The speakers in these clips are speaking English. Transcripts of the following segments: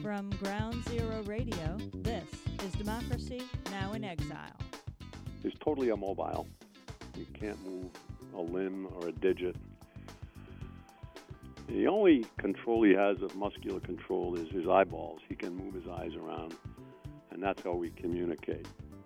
From Ground Zero Radio, this is Democracy Now! In Exile. He's totally immobile. He can't move a limb or a digit. The only control he has of muscular control is his eyeballs. He can move his eyes around, and that's how we communicate.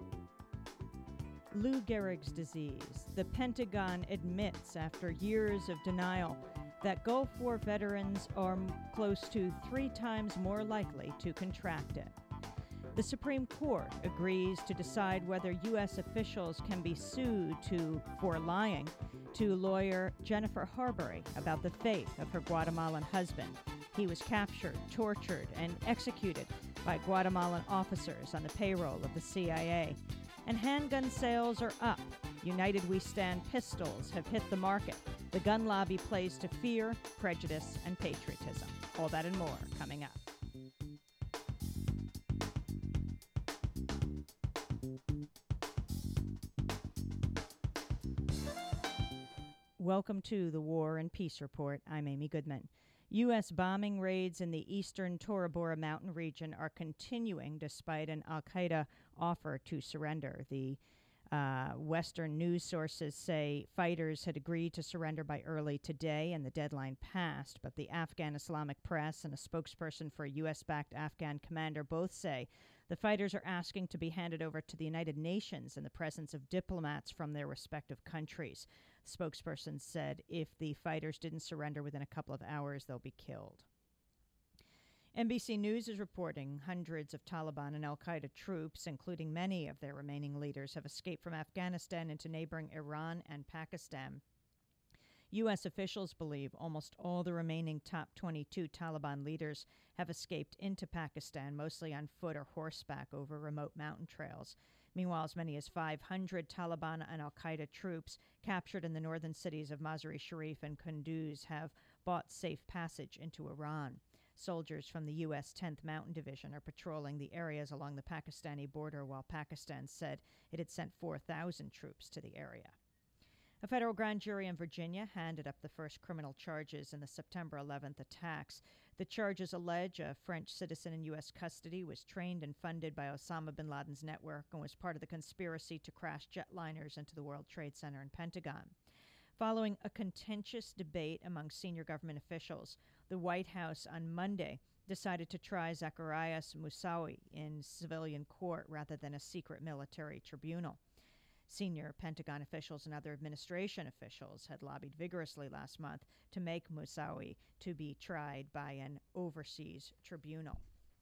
Lou Gehrig's disease. The Pentagon admits after years of denial that Gulf War veterans are close to 3 times more likely to contract it. The Supreme Court agrees to decide whether U.S. officials can be sued for lying to lawyer Jennifer Harbury about the fate of her Guatemalan husband. He was captured, tortured, and executed by Guatemalan officers on the payroll of the CIA. And handgun sales are up. United We Stand pistols have hit the market. The gun lobby plays to fear, prejudice, and patriotism. All that and more coming up. Welcome to the War and Peace Report. I'm Amy Goodman. U.S. bombing raids in the eastern Tora Bora mountain region are continuing despite an al-Qaeda offer to surrender. The Western news sources say fighters had agreed to surrender by early today and the deadline passed, but the Afghan Islamic press and a spokesperson for a U.S.-backed Afghan commander both say the fighters are asking to be handed over to the United Nations in the presence of diplomats from their respective countries. The spokesperson said if the fighters didn't surrender within a couple of hours, they'll be killed. NBC News is reporting hundreds of Taliban and al-Qaeda troops, including many of their remaining leaders, have escaped from Afghanistan into neighboring Iran and Pakistan. U.S. officials believe almost all the remaining top 22 Taliban leaders have escaped into Pakistan, mostly on foot or horseback over remote mountain trails. Meanwhile, as many as 500 Taliban and al-Qaeda troops captured in the northern cities of Mazar-e-Sharif and Kunduz have bought safe passage into Iran. Soldiers from the U.S. 10th Mountain Division are patrolling the areas along the Pakistani border, while Pakistan said it had sent 4,000 troops to the area. A federal grand jury in Virginia handed up the first criminal charges in the September 11th attacks. The charges allege a French citizen in U.S. custody was trained and funded by Osama bin Laden's network and was part of the conspiracy to crash jetliners into the World Trade Center and Pentagon. Following a contentious debate among senior government officials, the White House on Monday decided to try Zacarias Moussaoui in civilian court rather than a secret military tribunal. Senior Pentagon officials and other administration officials had lobbied vigorously last month to make Moussaoui to be tried by an overseas tribunal.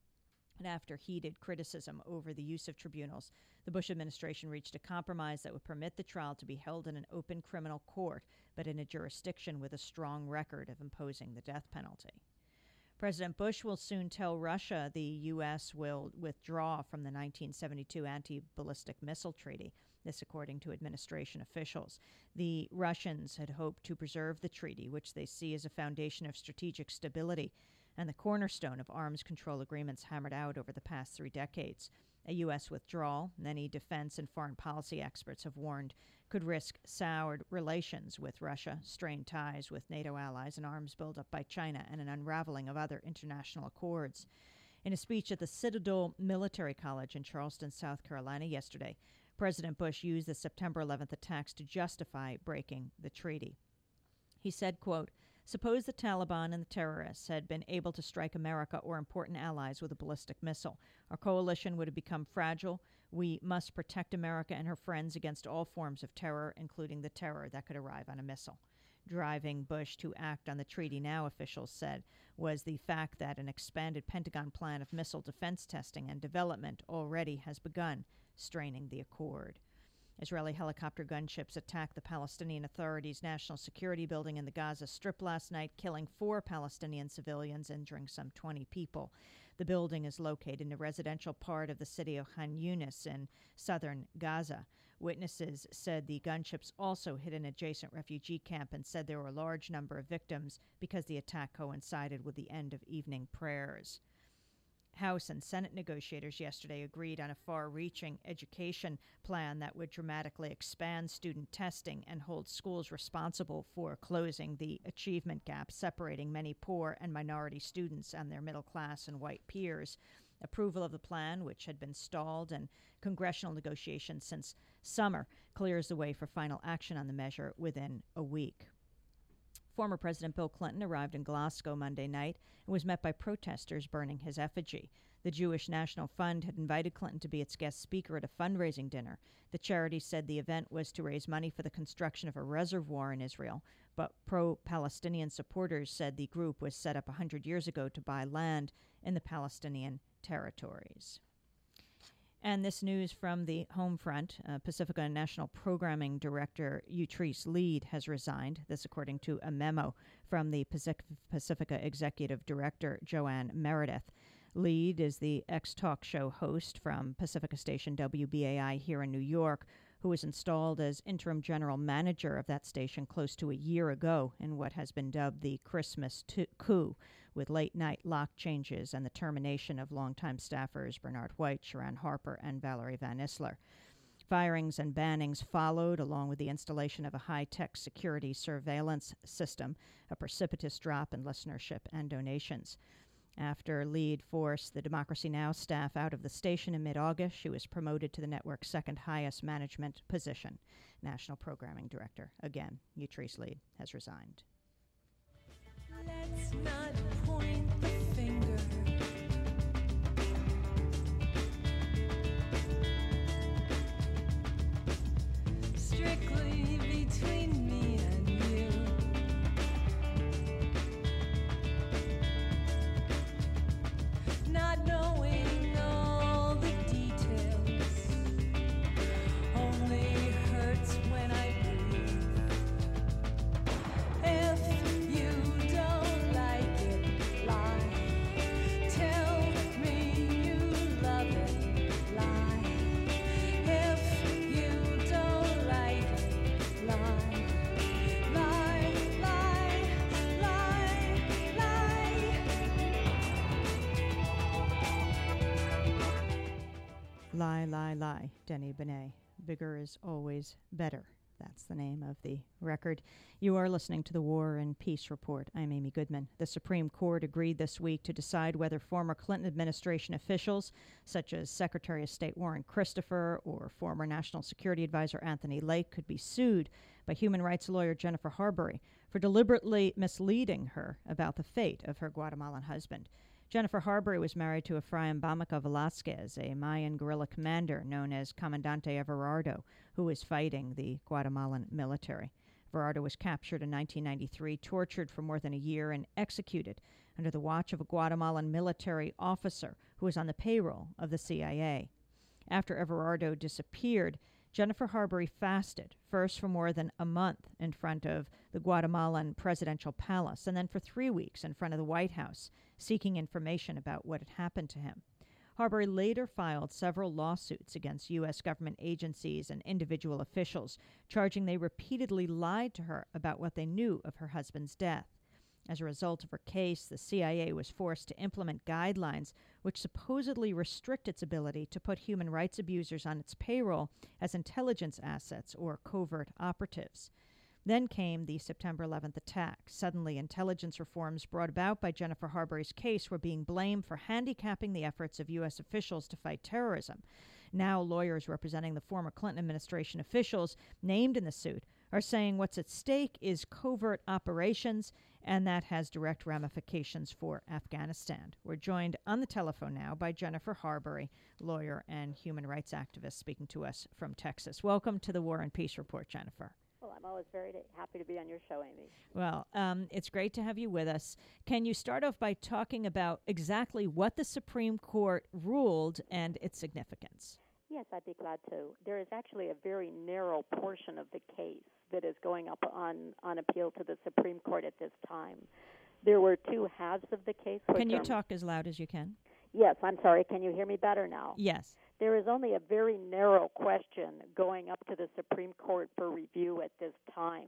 And after heated criticism over the use of tribunals, the Bush administration reached a compromise that would permit the trial to be held in an open criminal court, but in a jurisdiction with a strong record of imposing the death penalty. President Bush will soon tell Russia the U.S. will withdraw from the 1972 anti-ballistic missile treaty, this according to administration officials. The Russians had hoped to preserve the treaty, which they see as a foundation of strategic stability and the cornerstone of arms control agreements hammered out over the past 3 decades. A U.S. withdrawal, many defense and foreign policy experts have warned, could risk soured relations with Russia, strained ties with NATO allies, and arms buildup by China, and an unraveling of other international accords. In a speech at the Citadel Military College in Charleston, South Carolina yesterday, President Bush used the September 11th attacks to justify breaking the treaty. He said, quote, "Suppose the Taliban and the terrorists had been able to strike America or important allies with a ballistic missile. Our coalition would have become fragile. We must protect America and her friends against all forms of terror, including the terror that could arrive on a missile." Driving Bush to act on the treaty now, officials said, was the fact that an expanded Pentagon plan of missile defense testing and development already has begun, straining the accord. Israeli helicopter gunships attacked the Palestinian Authority's National Security Building in the Gaza Strip last night, killing 4 Palestinian civilians, injuring some 20 people. The building is located in a residential part of the city of Khan Yunis in southern Gaza. Witnesses said the gunships also hit an adjacent refugee camp and said there were a large number of victims because the attack coincided with the end of evening prayers. House and Senate negotiators yesterday agreed on a far-reaching education plan that would dramatically expand student testing and hold schools responsible for closing the achievement gap separating many poor and minority students and their middle class and white peers. Approval of the plan, which had been stalled in congressional negotiations since summer, clears the way for final action on the measure within a week. Former President Bill Clinton arrived in Glasgow Monday night and was met by protesters burning his effigy. The Jewish National Fund had invited Clinton to be its guest speaker at a fundraising dinner. The charity said the event was to raise money for the construction of a reservoir in Israel, but pro-Palestinian supporters said the group was set up 100 years ago to buy land in the Palestinian territories. And this news from the home front, Pacifica National Programming Director Utrice Lead has resigned. This according to a memo from the Pacifica Executive Director Joanne Meredith. Lead is the ex-talk show host from Pacifica station WBAI here in New York, who was installed as interim general manager of that station close to a year ago in what has been dubbed the Christmas coup, with late-night lock changes and the termination of longtime staffers Bernard White, Sharon Harper, and Valerie Van Isler. Firings and bannings followed, along with the installation of a high-tech security surveillance system, a precipitous drop in listenership and donations. After Lead forced the Democracy Now! Staff out of the station in mid-August, she was promoted to the network's second highest management position, National Programming Director. Again, Utrice Lead has resigned. Let's not point the finger. Strictly between me and you. Not knowing all the details only hurts when I breathe. If you don't like it, lie. Tell me you love it, lie. If you don't like it, lie. Lie, lie, lie, lie. Lie, lie, lie, Denny Benet. Bigger is always better. That's the name of the record. You are listening to the War and Peace Report. I'm Amy Goodman. The Supreme Court agreed this week to decide whether former Clinton administration officials, such as Secretary of State Warren Christopher or former National Security Advisor Anthony Lake, could be sued by human rights lawyer Jennifer Harbury for deliberately misleading her about the fate of her Guatemalan husband. Jennifer Harbury was married to Efraim Bamaca Velasquez, a Mayan guerrilla commander known as Comandante Everardo, who was fighting the Guatemalan military. Everardo was captured in 1993, tortured for more than a year, and executed under the watch of a Guatemalan military officer who was on the payroll of the CIA. After Everardo disappeared, Jennifer Harbury fasted, first for more than a month in front of the Guatemalan presidential palace, and then for 3 weeks in front of the White House, seeking information about what had happened to him. Harbury later filed several lawsuits against U.S. government agencies and individual officials, charging they repeatedly lied to her about what they knew of her husband's death. As a result of her case, the CIA was forced to implement guidelines which supposedly restrict its ability to put human rights abusers on its payroll as intelligence assets or covert operatives. Then came the September 11th attack. Suddenly, intelligence reforms brought about by Jennifer Harbury's case were being blamed for handicapping the efforts of U.S. officials to fight terrorism. Now, lawyers representing the former Clinton administration officials named in the suit are saying what's at stake is covert operations, and that has direct ramifications for Afghanistan. We're joined on the telephone now by Jennifer Harbury, lawyer and human rights activist, speaking to us from Texas. Welcome to the War and Peace Report, Jennifer. Well, I'm always very happy to be on your show, Amy. Well, it's great to have you with us. Can you start off by talking about exactly what the Supreme Court ruled and its significance? Yes, I'd be glad to. There is actually a very narrow portion of the case that is going up on appeal to the Supreme Court at this time. There were two halves of the case. Can you talk as loud as you can? Yes, I'm sorry. Can you hear me better now? Yes. There is only a very narrow question going up to the Supreme Court for review at this time.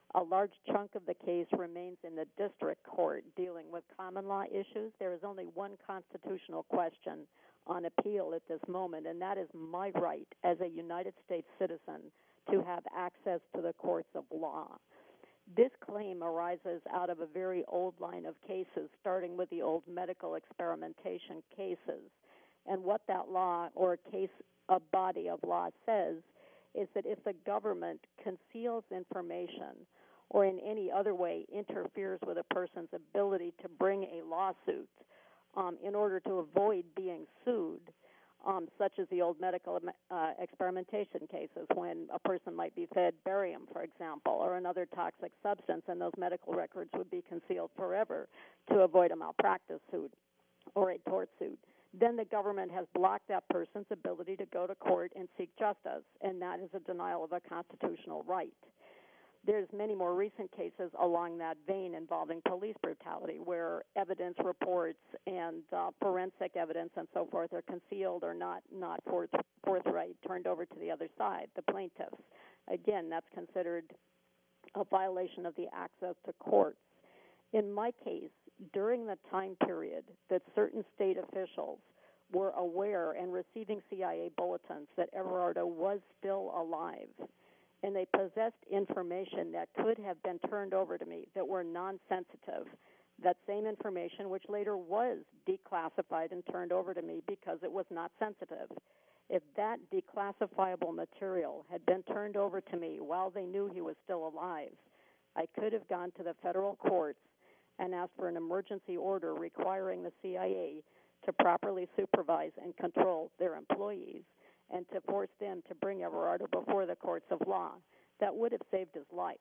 A large chunk of the case remains in the district court dealing with common law issues. There is only one constitutional question on appeal at this moment, and that is my right as a United States citizen to have access to the courts of law. This claim arises out of a very old line of cases, starting with the old medical experimentation cases. And what that law or a body of law says is that if the government conceals information or in any other way interferes with a person's ability to bring a lawsuit in order to avoid being sued, such as the old medical experimentation cases when a person might be fed barium, for example, or another toxic substance, and those medical records would be concealed forever to avoid a malpractice suit or a tort suit, then the government has blocked that person's ability to go to court and seek justice, and that is a denial of a constitutional right. There's many more recent cases along that vein involving police brutality where evidence reports and forensic evidence and so forth are concealed or not forthright, turned over to the other side, the plaintiffs. Again, that's considered a violation of the access to courts. In my case, during the time period that certain state officials were aware and receiving CIA bulletins that Everardo was still alive, and they possessed information that could have been turned over to me that were non-sensitive, that same information which later was declassified and turned over to me because it was not sensitive. If that declassifiable material had been turned over to me while they knew he was still alive, I could have gone to the federal courts and asked for an emergency order requiring the CIA to properly supervise and control their employees and to force them to bring Everardo before the courts of law. That would have saved his life.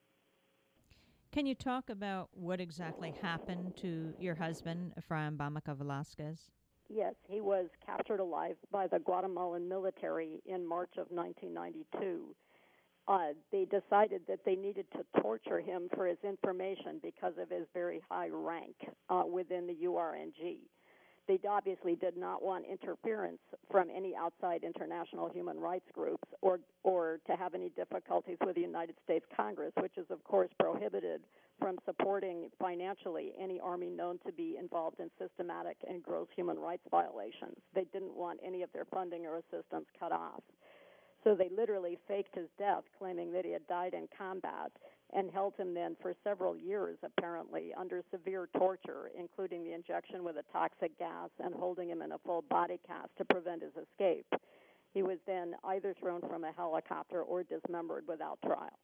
Can you talk about what exactly happened to your husband, Efraim Bamaka Velasquez? Yes, he was captured alive by the Guatemalan military in March of 1992. They decided that they needed to torture him for his information because of his very high rank within the URNG. They obviously did not want interference from any outside international human rights groups or to have any difficulties with the United States Congress, which is, of course, prohibited from supporting financially any army known to be involved in systematic and gross human rights violations. They didn't want any of their funding or assistance cut off. So they literally faked his death, claiming that he had died in combat, and held him then for several years, apparently, under severe torture, including the injection with a toxic gas and holding him in a full body cast to prevent his escape. He was then either thrown from a helicopter or dismembered without trial.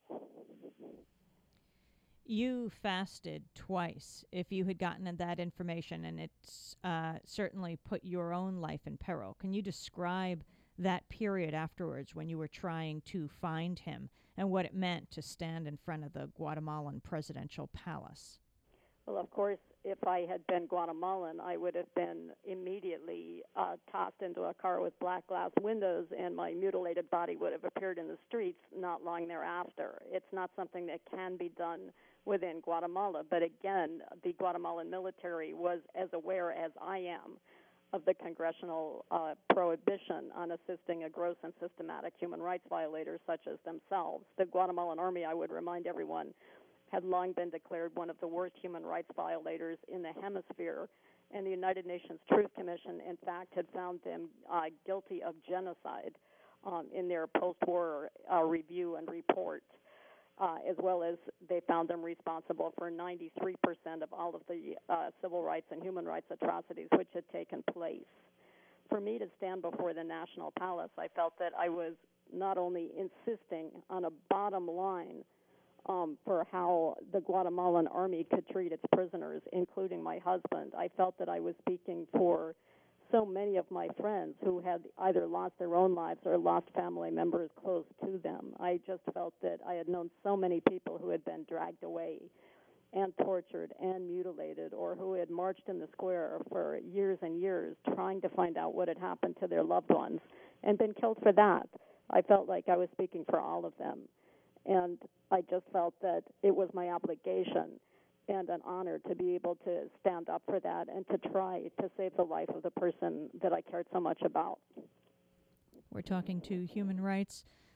You fasted twice if you had gotten that information, and it's certainly put your own life in peril. Can you describe that period afterwards when you were trying to find him and what it meant to stand in front of the Guatemalan presidential palace? Well, of course, if I had been Guatemalan, I would have been immediately tossed into a car with black glass windows, and my mutilated body would have appeared in the streets not long thereafter. It's not something that can be done within Guatemala, but again, the Guatemalan military was as aware as I am of the congressional prohibition on assisting a gross and systematic human rights violators such as themselves. The Guatemalan Army, I would remind everyone, had long been declared one of the worst human rights violators in the hemisphere, and the United Nations Truth Commission, in fact, had found them guilty of genocide in their post-war review and report. As well as they found them responsible for 93% of all of the civil rights and human rights atrocities which had taken place. For me to stand before the National Palace, I felt that I was not only insisting on a bottom line for how the Guatemalan Army could treat its prisoners, including my husband. I felt that I was speaking for so many of my friends who had either lost their own lives or lost family members close to them. I just felt that I had known so many people who had been dragged away and tortured and mutilated, or who had marched in the square for years and years trying to find out what had happened to their loved ones and been killed for that. I felt like I was speaking for all of them. And I just felt that it was my obligation and an honor to be able to stand up for that and to try to save the life of the person that I cared so much about. We're talking to human rights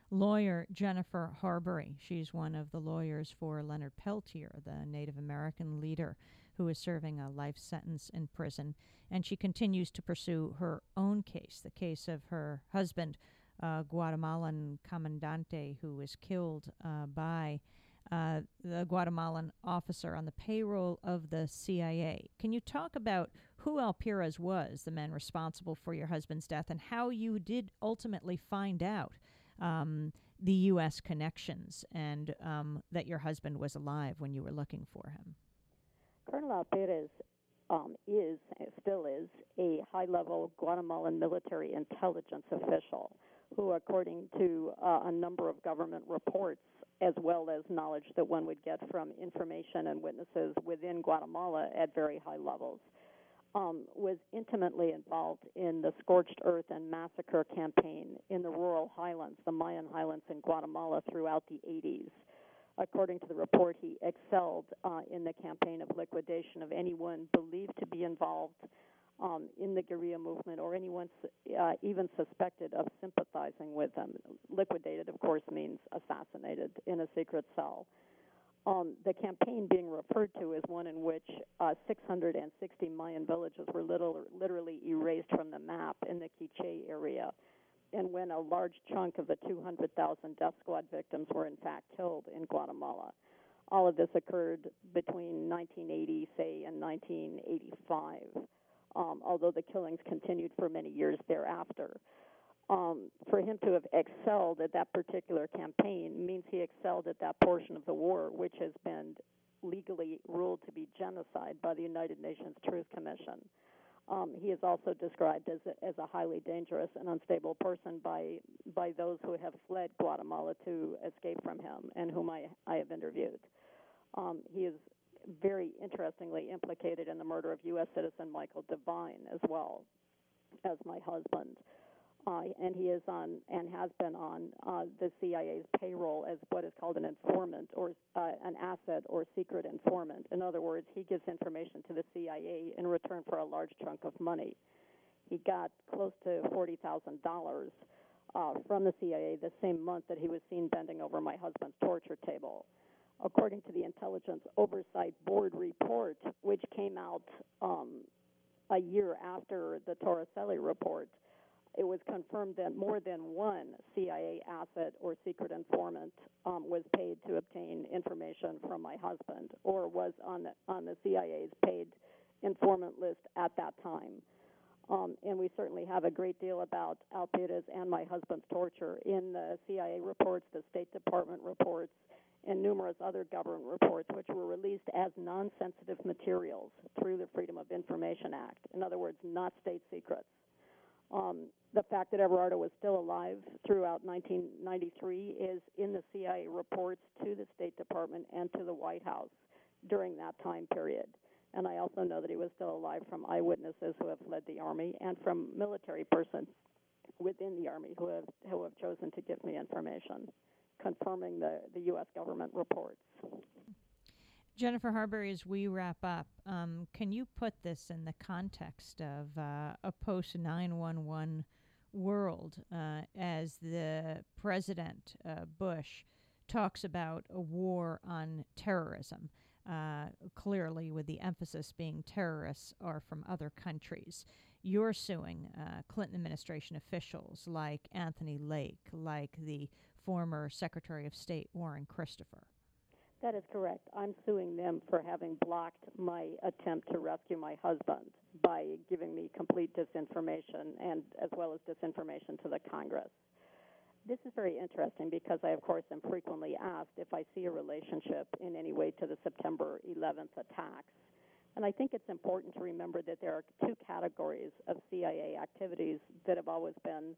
lawyer Jennifer Harbury. She's one of the lawyers for Leonard Peltier, the Native American leader who is serving a life sentence in prison. And she continues to pursue her own case, the case of her husband, Guatemalan Comandante, who was killed by the Guatemalan officer on the payroll of the CIA. Can you talk about who Alpirez was, the man responsible for your husband's death, and how you did ultimately find out the U.S. connections and that your husband was alive when you were looking for him? Colonel Alpirez still is a high-level Guatemalan military intelligence official who, according to a number of government reports, as well as knowledge that one would get from information and witnesses within Guatemala at very high levels, was intimately involved in the Scorched Earth and Massacre campaign in the rural highlands, the Mayan highlands in Guatemala throughout the 80s. According to the report, he excelled in the campaign of liquidation of anyone believed to be involved in the guerrilla movement or anyone even suspected of sympathizing with them. Liquidated, of course, means assassinated in a secret cell. The campaign being referred to is one in which 660 Mayan villages were literally erased from the map in the Quiché area, and when a large chunk of the 200,000 death squad victims were in fact killed in Guatemala. All of this occurred between 1980, say, and 1985, although the killings continued for many years thereafter. For him to have excelled at that particular campaign means he excelled at that portion of the war, which has been legally ruled to be genocide by the United Nations Truth Commission. He is also described as a highly dangerous and unstable person by those who have fled Guatemala to escape from him and whom I have interviewed. He is very interestingly implicated in the murder of U.S. citizen Michael Devine as well as my husband. And he is on and has been on the CIA's payroll as what is called an informant or an asset or secret informant. In other words, he gives information to the CIA in return for a large chunk of money. He got close to $40,000 from the CIA the same month that he was seen bending over my husband's torture table. According to the Intelligence Oversight Board report, which came out a year after the Torricelli report, it was confirmed that more than one CIA asset or secret informant was paid to obtain information from my husband, or was on the CIA's paid informant list at that time. And we certainly have a great deal about Alpirez and my husband's torture in the CIA reports, the State Department reports, and numerous other government reports, which were released as non-sensitive materials through the Freedom of Information Act. In other words, not state secrets. The fact that Everardo was still alive throughout 1993 is in the CIA reports to the State Department and to the White House during that time period. And I also know that he was still alive from eyewitnesses who have fled the Army and from military persons within the Army who have chosen to give me information, confirming the U.S. government reports. Jennifer Harbury, as we wrap up, can you put this in the context of a post-9/11 world as the President Bush talks about a war on terrorism, clearly with the emphasis being terrorists are from other countries? You're suing Clinton administration officials like Anthony Lake, like the former Secretary of State Warren Christopher. That is correct. I'm suing them for having blocked my attempt to rescue my husband by giving me complete disinformation and as well as disinformation to the Congress. This is very interesting because I, of course, am frequently asked if I see a relationship in any way to the September 11th attacks. And I think it's important to remember that there are two categories of CIA activities that have always been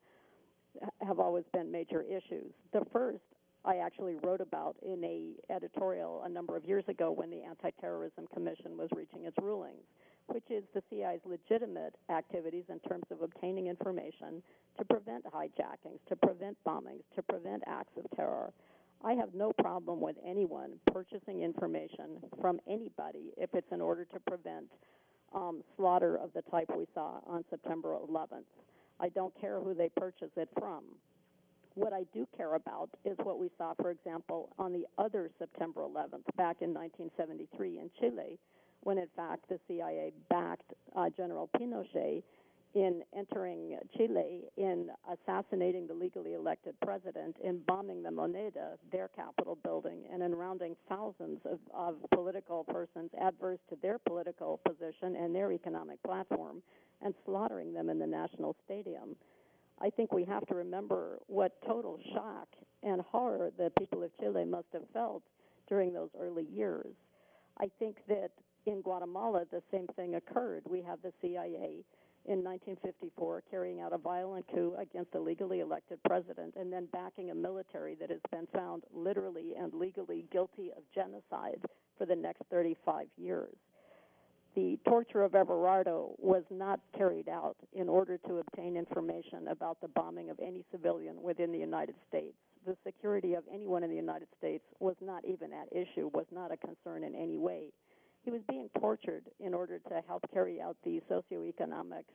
major issues. The first I actually wrote about in a editorial a number of years ago when the Anti-Terrorism Commission was reaching its rulings, which is the CIA's legitimate activities in terms of obtaining information to prevent hijackings, to prevent bombings, to prevent acts of terror. I have no problem with anyone purchasing information from anybody if it's in order to prevent slaughter of the type we saw on September 11th. I don't care who they purchase it from. What I do care about is what we saw, for example, on the other September 11th, back in 1973 in Chile, when in fact the CIA backed General Pinochet in entering Chile, in assassinating the legally elected president, in bombing the Moneda, their Capitol building, and in rounding thousands of political persons adverse to their political position and their economic platform, and slaughtering them in the National Stadium. I think we have to remember what total shock and horror the people of Chile must have felt during those early years. I think that in Guatemala, the same thing occurred. We have the CIA in 1954 carrying out a violent coup against a legally elected president and then backing a military that has been found literally and legally guilty of genocide for the next 35 years. The torture of Everardo was not carried out in order to obtain information about the bombing of any civilian within the United States. The security of anyone in the United States was not even at issue, was not a concern in any way. He was being tortured in order to help carry out the socioeconomic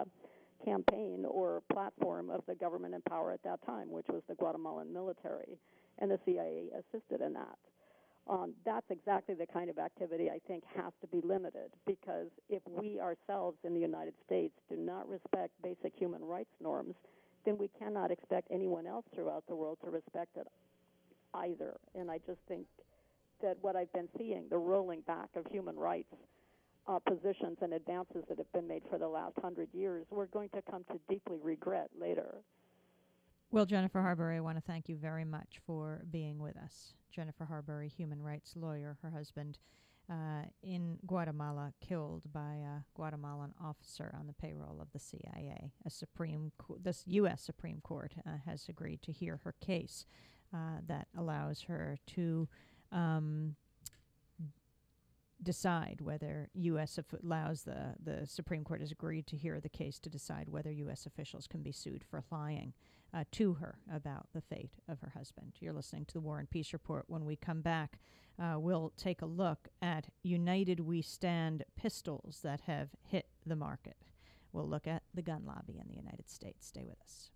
campaign or platform of the government in power at that time, which was the Guatemalan military, and the CIA assisted in that. That's exactly the kind of activity I think has to be limited, because if we ourselves in the United States do not respect basic human rights norms, then we cannot expect anyone else throughout the world to respect it either. And I just think that what I've been seeing, the rolling back of human rights positions and advances that have been made for the last 100 years, we're going to come to deeply regret later. Well, Jennifer Harbury, I want to thank you very much for being with us. Jennifer Harbury, human rights lawyer, her husband in Guatemala, killed by a Guatemalan officer on the payroll of the CIA. The U.S. Supreme Court has agreed to hear her case that allows her to decide whether the Supreme Court has agreed to hear the case to decide whether U.S. officials can be sued for lying to her about the fate of her husband. You're listening to the War and Peace Report. When we come back, we'll take a look at United We Stand pistols that have hit the market. We'll look at the gun lobby in the United States. Stay with us.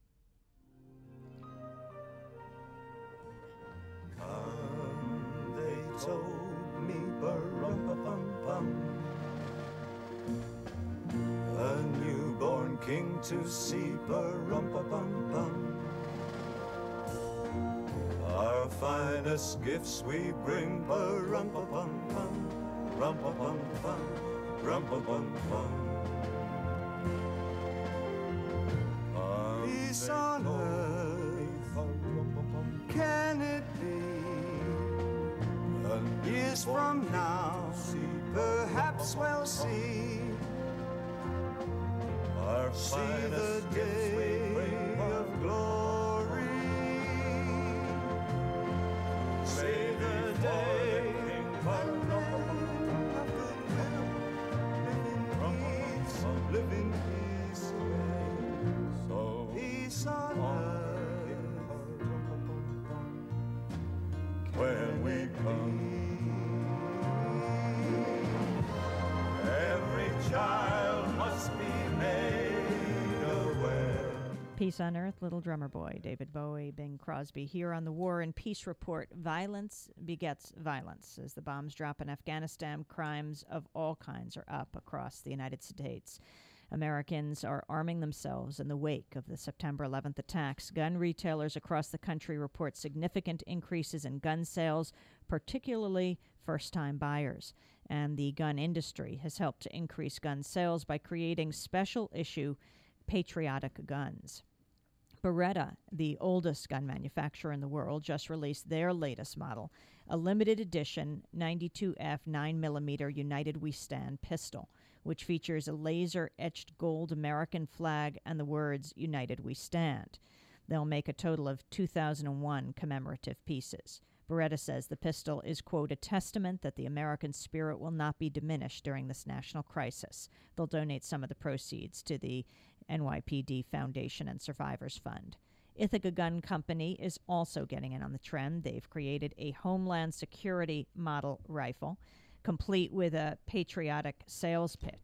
They told me, bum a newborn king to see, bum our finest gifts we bring, bum peace on earth, can it be? Years from now, perhaps we'll see the day of glory. Say the day of live in peace, so peace on earth when we come. Every child must be made aware. Peace on Earth, Little Drummer Boy, David Bowie, Bing Crosby. Here on the War and Peace Report, violence begets violence. As the bombs drop in Afghanistan, crimes of all kinds are up across the United States. Americans are arming themselves in the wake of the September 11th attacks. Gun retailers across the country report significant increases in gun sales, particularly first-time buyers. And the gun industry has helped to increase gun sales by creating special issue patriotic guns. Beretta, the oldest gun manufacturer in the world, just released their latest model, a limited edition 92F 9mm United We Stand pistol, which features a laser-etched gold American flag and the words United We Stand. They'll make a total of 2,001 commemorative pieces. Beretta says the pistol is, quote, a testament that the American spirit will not be diminished during this national crisis. They'll donate some of the proceeds to the NYPD Foundation and Survivors Fund. Ithaca Gun Company is also getting in on the trend. They've created a Homeland Security model rifle, complete with a patriotic sales pitch.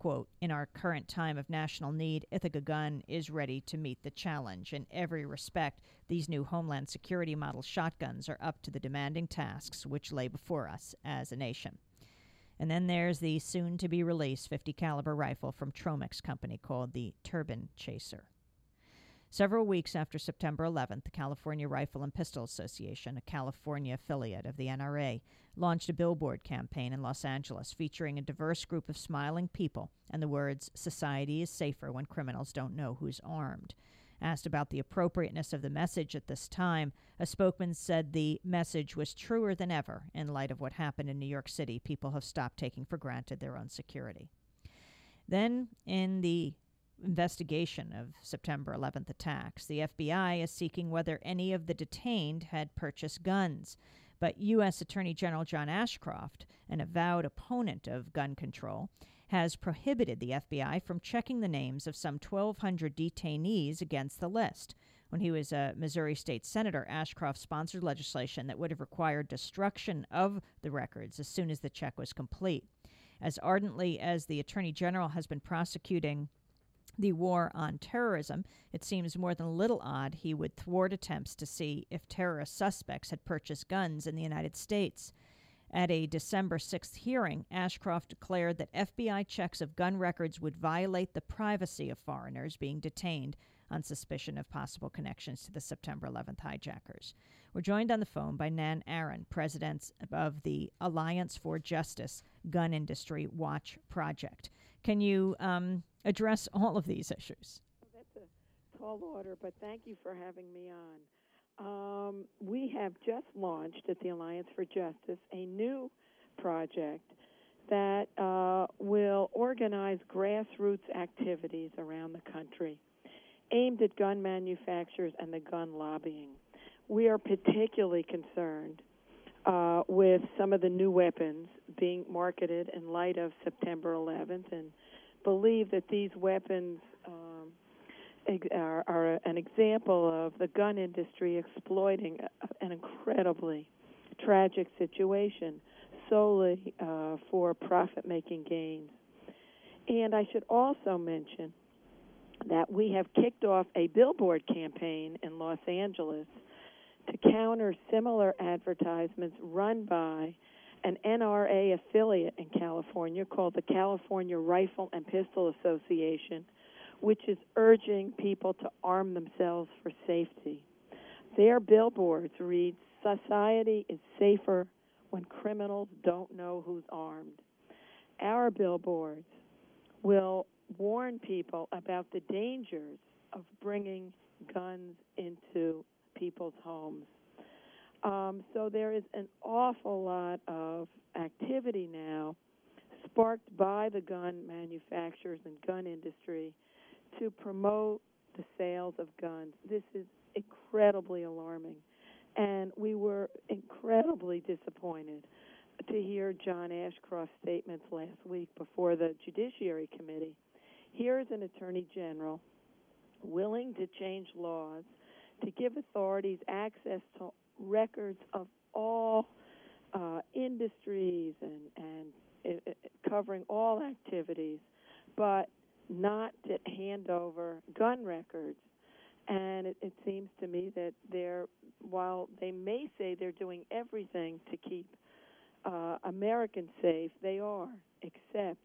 quote, "In our current time of national need, Ithaca Gun is ready to meet the challenge. In every respect, these new Homeland Security model shotguns are up to the demanding tasks which lay before us as a nation." And then there's the soon-to-be-released 50 caliber rifle from Tromix Company called the Turban Chaser. Several weeks after September 11th, the California Rifle and Pistol Association, a California affiliate of the NRA, launched a billboard campaign in Los Angeles featuring a diverse group of smiling people and the words, "Society is safer when criminals don't know who's armed." Asked about the appropriateness of the message at this time, a spokesman said the message was truer than ever. In light of what happened in New York City, people have stopped taking for granted their own security. Then, in the investigation of September 11th attacks, the FBI is seeking whether any of the detained had purchased guns. But U.S. Attorney General John Ashcroft, an avowed opponent of gun control, has prohibited the FBI from checking the names of some 1,200 detainees against the list. When he was a Missouri state senator, Ashcroft sponsored legislation that would have required destruction of the records as soon as the check was complete. As ardently as the Attorney General has been prosecuting the war on terrorism, it seems more than a little odd he would thwart attempts to see if terrorist suspects had purchased guns in the United States. At a December 6th hearing, Ashcroft declared that FBI checks of gun records would violate the privacy of foreigners being detained on suspicion of possible connections to the September 11th hijackers. We're joined on the phone by Nan Aaron, president of the Alliance for Justice Gun Industry Watch Project. Can you address all of these issues? That's a tall order, but thank you for having me on. We have just launched at the Alliance for Justice a new project that will organize grassroots activities around the country aimed at gun manufacturers and the gun lobbying. We are particularly concerned with some of the new weapons being marketed in light of September 11th and believe that these weapons are an example of the gun industry exploiting an incredibly tragic situation solely for profit-making gains. And I should also mention that we have kicked off a billboard campaign in Los Angeles to counter similar advertisements run by an NRA affiliate in California called the California Rifle and Pistol Association, which is urging people to arm themselves for safety. Their billboards read, "Society is safer when criminals don't know who's armed." Our billboards will warn people about the dangers of bringing guns into people's homes. So there is an awful lot of activity now sparked by the gun manufacturers and gun industry to promote the sales of guns. This is incredibly alarming, and we were incredibly disappointed to hear John Ashcroft's statements last week before the Judiciary Committee. Here is an Attorney General willing to change laws to give authorities access to records of all industries and covering all activities, but not to hand over gun records. And it seems to me that while they may say they're doing everything to keep Americans safe, they are, except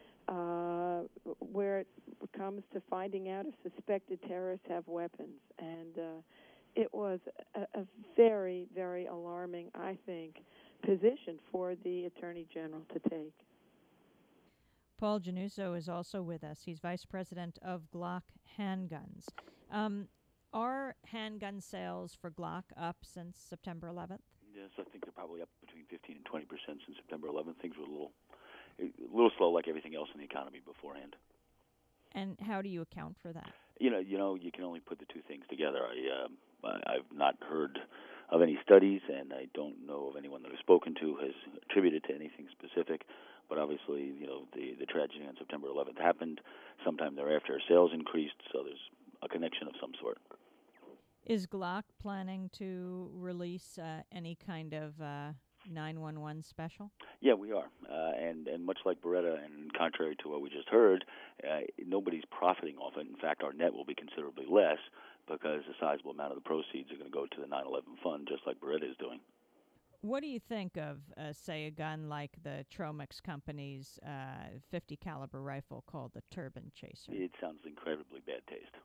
where it comes to finding out if suspected terrorists have weapons. And it was a very, very alarming, I think, position for the Attorney General to take. Paul Januso is also with us. He's vice president of Glock Handguns. Are handgun sales for Glock up since September 11th? Yes, I think they're probably up between 15 and 20% since September 11th. Things were a little slow, like everything else in the economy beforehand. And how do you account for that? You can only put the two things together. I've not heard of any studies, and I don't know of anyone that I've spoken to has attributed to anything specific. But obviously, the tragedy on September 11th happened. Sometime thereafter, sales increased, so there's a connection of some sort. Is Glock planning to release any kind of 911 special? Yeah, we are. And much like Beretta and contrary to what we just heard, nobody's profiting off it. In fact, our net will be considerably less because a sizable amount of the proceeds are going to go to the 9/11 fund, just like Beretta is doing. What do you think of, say, a gun like the Tromix Company's 50 caliber rifle called the Turban Chaser? It sounds incredibly bad taste.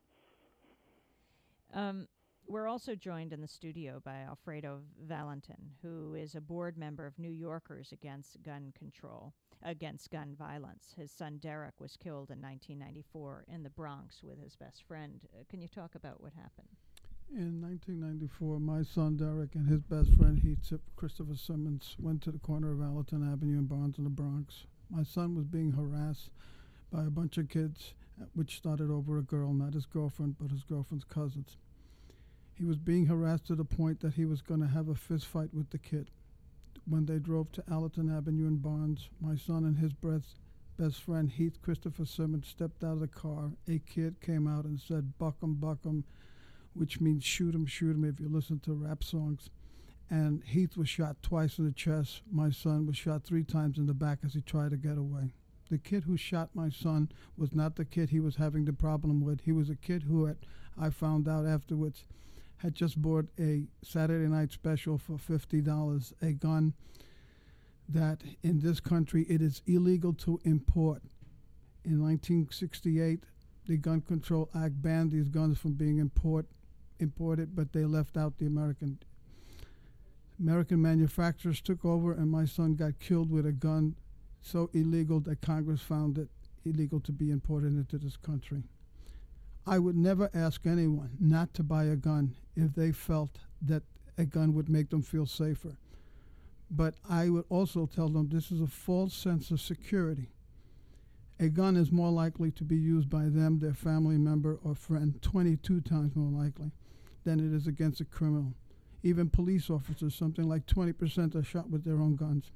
We're also joined in the studio by Alfredo Valentin, who is a board member of New Yorkers Against Gun Violence. His son Derek was killed in 1994 in the Bronx with his best friend. Can you talk about what happened? In 1994, my son Derek and his best friend Christopher Simmons went to the corner of Allerton Avenue and Barnes in the Bronx. My son was being harassed by a bunch of kids, which started over a girl, not his girlfriend, but his girlfriend's cousins. He was being harassed to the point that he was going to have a fist fight with the kid. When they drove to Allerton Avenue and Barnes, my son and his best friend Christopher Simmons stepped out of the car. A kid came out and said, "Buck 'em," which means shoot him if you listen to rap songs. And Heath was shot twice in the chest. My son was shot 3 times in the back as he tried to get away. The kid who shot my son was not the kid he was having the problem with. He was a kid who I found out afterwards, had just bought a Saturday night special for $50, a gun that in this country it is illegal to import. In 1968, the Gun Control Act banned these guns from being imported, but they left out the American manufacturers took over, and my son got killed with a gun so illegal that Congress found it illegal to be imported into this country. I would never ask anyone not to buy a gun if they felt that a gun would make them feel safer. But I would also tell them this is a false sense of security. A gun is more likely to be used by them, their family member, or friend 22 times more likely than it is against a criminal. Even police officers, something like 20% are shot with their own guns.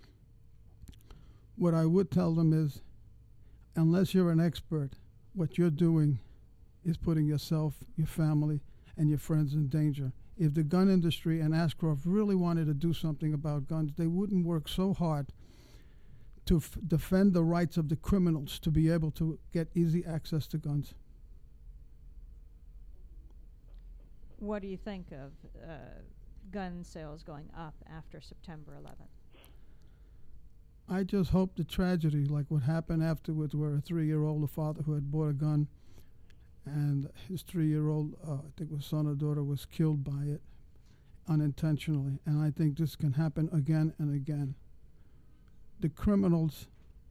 What I would tell them is, unless you're an expert, what you're doing is putting yourself, your family, and your friends in danger. If the gun industry and Ashcroft really wanted to do something about guns, they wouldn't work so hard to defend the rights of the criminals to be able to get easy access to guns. What do you think of gun sales going up after September 11th? I just hope the tragedy, like what happened afterwards, where a 3-year-old, a father who had bought a gun, and his 3-year-old, I think it was son or daughter, was killed by it unintentionally. And I think this can happen again and again. The criminals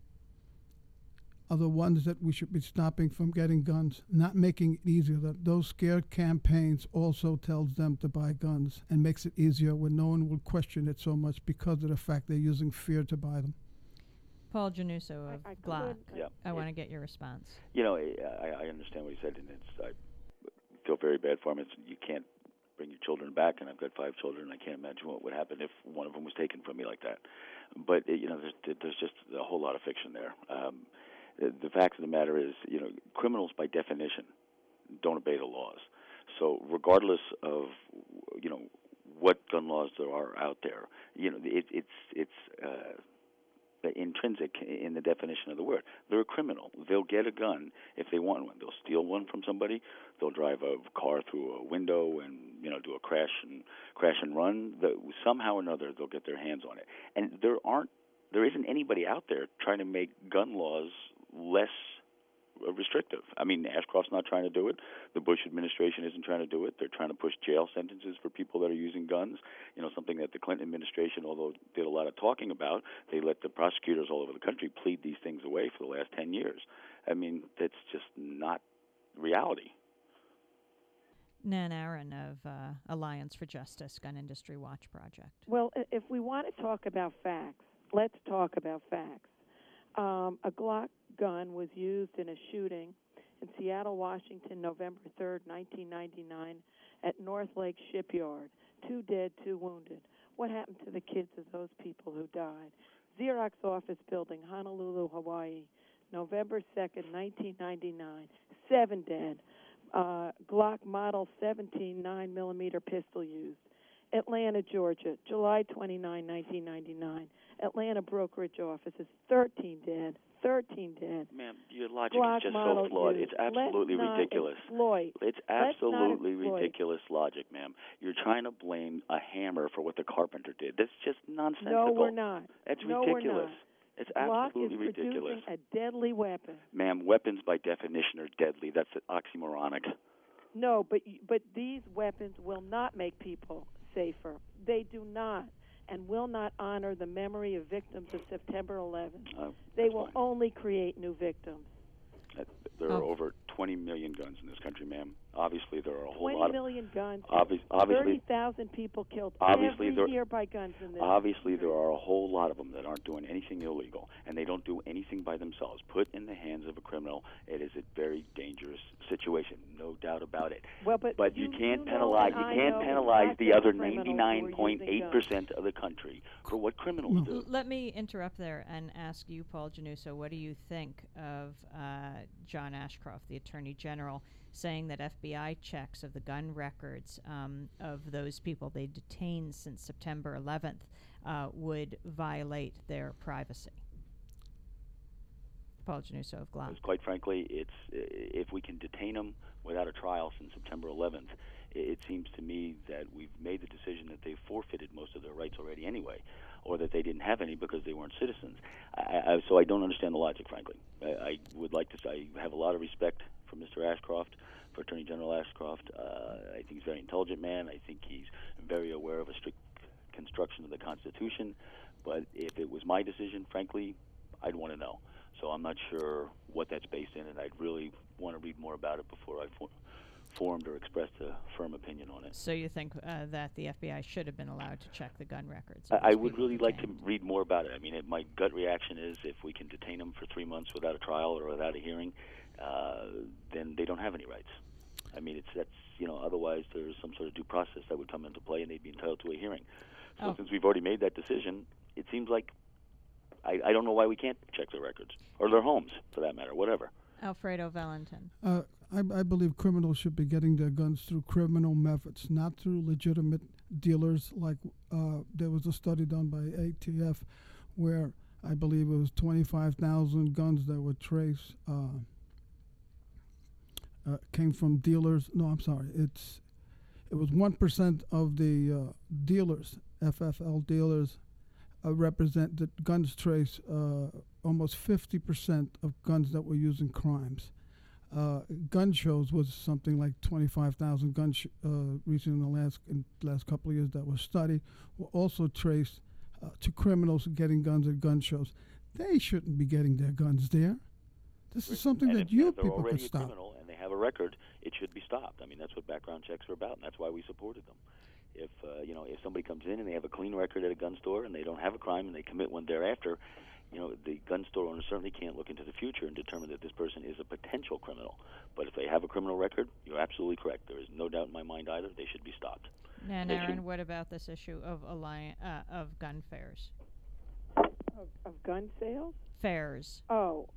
are the ones that we should be stopping from getting guns, not making it easier. That those scared campaigns also tells them to buy guns and makes it easier when no one will question it so much because of the fact they're using fear to buy them. Paul Januso of Glock. Yeah. I want to get your response. You know, I understand what he said, and I feel very bad for him. You can't bring your children back, and I've got 5 children, and I can't imagine what would happen if one of them was taken from me like that. But, there's just a whole lot of fiction there. The fact of the matter is, criminals by definition don't obey the laws. So regardless of, what gun laws there are out there, it's intrinsic in the definition of the word. They're a criminal. They'll get a gun if they want one. They'll steal one from somebody. They'll drive a car through a window and do a crash and run. Somehow or another they'll get their hands on it. And there isn't anybody out there trying to make gun laws less restrictive. I mean, Ashcroft's not trying to do it. The Bush administration isn't trying to do it. They're trying to push jail sentences for people that are using guns. Something that the Clinton administration, although did a lot of talking about, they let the prosecutors all over the country plead these things away for the last 10 years. I mean, that's just not reality. Nan Aaron of Alliance for Justice, Gun Industry Watch Project. Well, if we want to talk about facts, let's talk about facts. A Glock gun was used in a shooting in Seattle, Washington, November 3rd, 1999, at North Lake Shipyard. 2 dead, 2 wounded. What happened to the kids of those people who died? Xerox office building, Honolulu, Hawaii, November 2nd, 1999. 7 dead. Glock Model 17 9mm pistol used. Atlanta, Georgia, July 29, 1999. Atlanta brokerage offices, 13 dead, 13 dead. Ma'am, your logic Glock is just model so flawed. used. It's absolutely Let's not ridiculous. exploit. It's Let's not absolutely exploit. ridiculous logic, ma'am. You're trying to blame a hammer for what the carpenter did. That's just nonsensical. No, we're not. That's No, ridiculous. we're not. It's Glock absolutely is ridiculous. producing a deadly weapon. Ma'am, weapons by definition are deadly. That's oxymoronic. No, but these weapons will not make people safer. They do not, and will not honor the memory of victims of September 11th. They will only create new victims. There are over 20 million guns in this country, ma'am. Obviously, there are a whole 20 lot of million guns. obviously 30,000 people killed obviously every year by guns in this obviously country. there are a whole lot of them that aren't doing anything illegal, and they don't do anything by themselves. Put in the hands of a criminal, it is a very dangerous situation, no doubt about it. Well, but you you can't know penalize and I you can't know penalize it's the not other just criminals who are using 99.8% of the country for what criminals do. Let me interrupt there and ask you, Paul Januso, what do you think of John Ashcroft, the Attorney General, saying that FBI checks of the gun records of those people they detained since September 11th would violate their privacy? Paul Januso of Glock. Because quite frankly, it's if we can detain them without a trial since September 11th, it seems to me that we've made the decision that they've forfeited most of their rights already anyway, or that they didn't have any because they weren't citizens. So I don't understand the logic, frankly. I would like to say I have a lot of respect for Mr. Ashcroft, for Attorney General Ashcroft. I think he's a very intelligent man. I think he's very aware of a strict construction of the Constitution. But if it was my decision, frankly, I'd want to know. So I'm not sure what that's based in, and I'd really want to read more about it before I formed or expressed a firm opinion on it. So you think that the FBI should have been allowed to check the gun records? I would really like to read more about it. I mean, my gut reaction is if we can detain them for 3 months without a trial or without a hearing, then they don't have any rights. I mean, otherwise there's some sort of due process that would come into play, and they'd be entitled to a hearing. So since we've already made that decision, it seems like I don't know why we can't check their records or their homes, for that matter, whatever. Alfredo Valentin. I believe criminals should be getting their guns through criminal methods, not through legitimate dealers. Like there was a study done by ATF where I believe it was 25,000 guns that were traced came from dealers. No, I'm sorry. It was 1% of the dealers, FFL dealers, represent the guns trace almost 50% of guns that were used in crimes. Gun shows was something like 25,000 guns recently in the last couple of years that were studied, were also traced to criminals getting guns at gun shows. They shouldn't be getting their guns there. This is something that you people could stop. If they're already a criminal and they have a record, it should be stopped. I mean, that's what background checks are about, and that's why we supported them. If if somebody comes in and they have a clean record at a gun store and they don't have a crime and they commit one thereafter, the gun store owner certainly can't look into the future and determine that this person is a potential criminal. But if they have a criminal record, you're absolutely correct. There is no doubt in my mind either. They should be stopped. And Aaron, what about this issue of of gun fairs? Of gun sales? Fairs. Oh.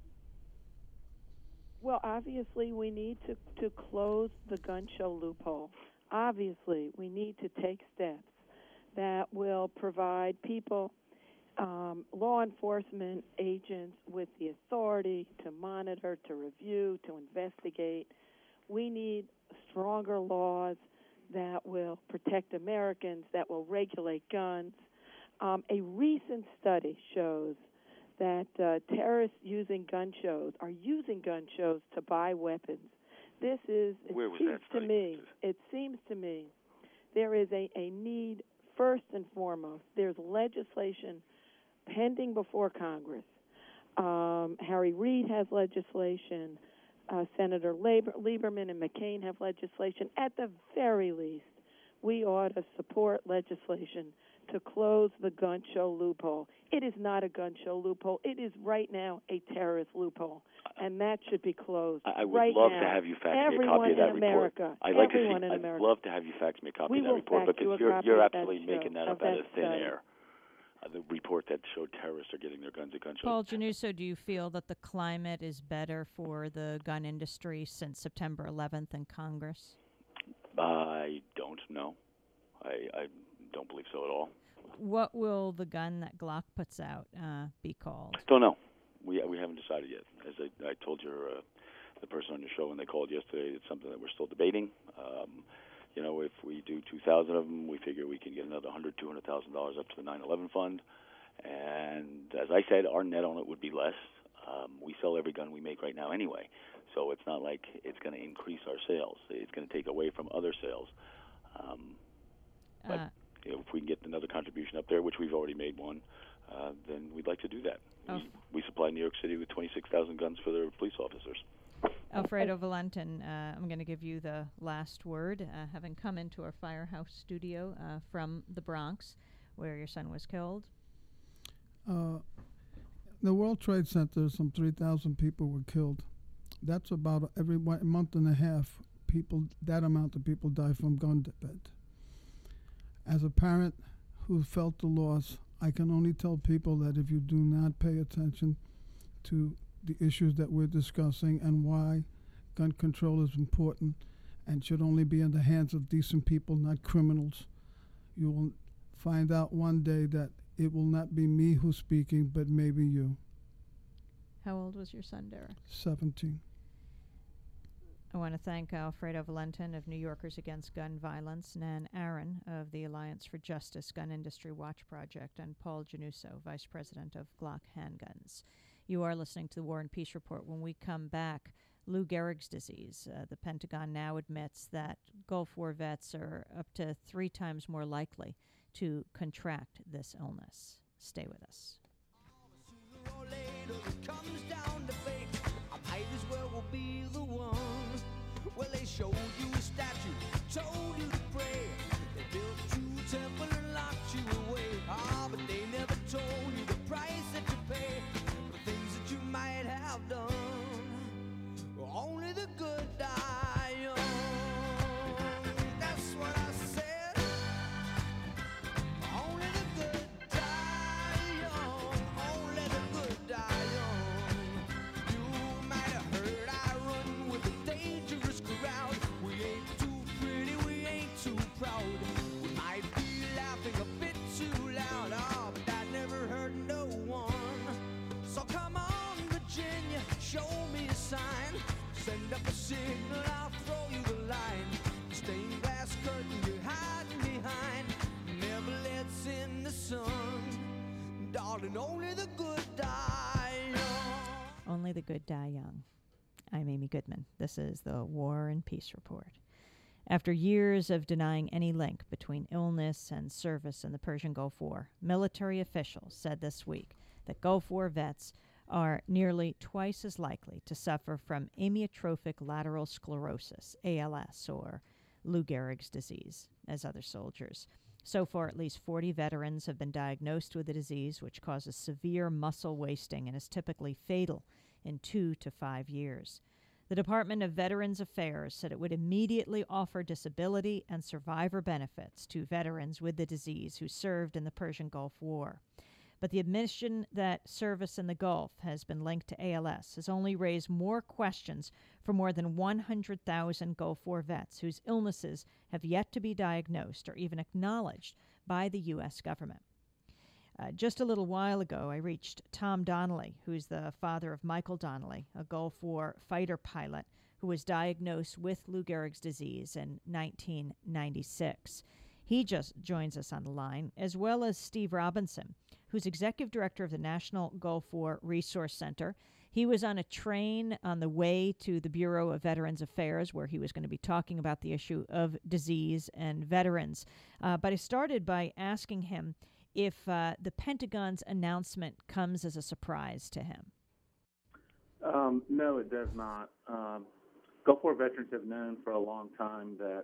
Well, obviously, we need to close the gun show loophole. Obviously, we need to take steps that will provide people, law enforcement agents, with the authority to monitor, to review, to investigate. We need stronger laws that will protect Americans, that will regulate guns. A recent study shows that terrorists using gun shows are using gun shows to buy weapons. It seems to me there is a need, first and foremost. There's legislation pending before Congress. Harry Reid has legislation. Senator Lieberman and McCain have legislation. At the very least, we ought to support legislation to close the gun show loophole. It is not a gun show loophole. It is right now a terrorist loophole, and that should be closed. I would right love now. to have you fax me a Everyone copy of that in report. America. I'd like Everyone to in see. America. I'd love to have you fax me a copy We of that will report fax you because a copy you're of that absolutely show, making that of up out that of thin study. air. The report that showed terrorists are getting their guns at gun shows. Paul Januso, do you feel that the climate is better for the gun industry since September 11th in Congress? I don't know. I don't believe so at all. What will the gun that Glock puts out be called? Don't know. we haven't decided yet. As I told the person on your show when they called yesterday, it's something that we're still debating. If we do 2,000 of them, we figure we can get another $200,000 up to the 9/11 fund. And as I said, our net on it would be less. We sell every gun we make right now anyway, so it's not like it's going to increase our sales. It's going to take away from other sales. But if we can get another contribution up there, which we've already made one, then we'd like to do that. Oh. We supply New York City with 26,000 guns for their police officers. Alfredo Valentin, I'm going to give you the last word. Having come into our Firehouse studio from the Bronx, where your son was killed. The World Trade Center, some 3,000 people were killed. That's about every month and a half, that amount of people die from gun death. As a parent who felt the loss, I can only tell people that if you do not pay attention to the issues that we're discussing and why gun control is important and should only be in the hands of decent people, not criminals, you will find out one day that it will not be me who's speaking, but maybe you. How old was your son, Derek? 17. I want to thank Alfredo Valentin of New Yorkers Against Gun Violence, Nan Aaron of the Alliance for Justice Gun Industry Watch Project, and Paul Januso, Vice President of Glock Handguns. You are listening to the War and Peace Report. When we come back, Lou Gehrig's disease. The Pentagon now admits that Gulf War vets are up to 3 times more likely to contract this illness. Stay with us. Sooner or later it comes down to fate. I might as well will be the one. Well, they showed you a statue, told you to pray. They built you a temple and locked you away. But they never told you the price that you pay for things that you might have done. Only the good die young. That's what I said. Only the good die young. Only the good die young. You might have heard I run with a dangerous crowd. We ain't too pretty, we ain't too proud. We might be laughing a bit too loud. But that never hurt no one. So come on, Virginia, show me a sign. Send up a signal, I'll throw you the line. Stained glass curtain you're hiding behind never lets in the sun. Darling, only the good die young. Only the good die young. I'm Amy Goodman. This is the War and Peace Report. After years of denying any link between illness and service in the Persian Gulf War, military officials said this week that Gulf War vets are nearly twice as likely to suffer from amyotrophic lateral sclerosis, ALS, or Lou Gehrig's disease, as other soldiers. So far, at least 40 veterans have been diagnosed with the disease, which causes severe muscle wasting and is typically fatal in 2 to 5 years. The Department of Veterans Affairs said it would immediately offer disability and survivor benefits to veterans with the disease who served in the Persian Gulf War. But the admission that service in the Gulf has been linked to ALS has only raised more questions for more than 100,000 Gulf War vets whose illnesses have yet to be diagnosed or even acknowledged by the U.S. government. Just a little while ago, I reached Tom Donnelly, who's the father of Michael Donnelly, a Gulf War fighter pilot who was diagnosed with Lou Gehrig's disease in 1996. He just joins us on the line, as well as Steve Robinson, who's executive director of the National Gulf War Resource Center. He was on a train on the way to the Bureau of Veterans Affairs, where he was going to be talking about the issue of disease and veterans. But I started by asking him if the Pentagon's announcement comes as a surprise to him. No, it does not. Gulf War veterans have known for a long time that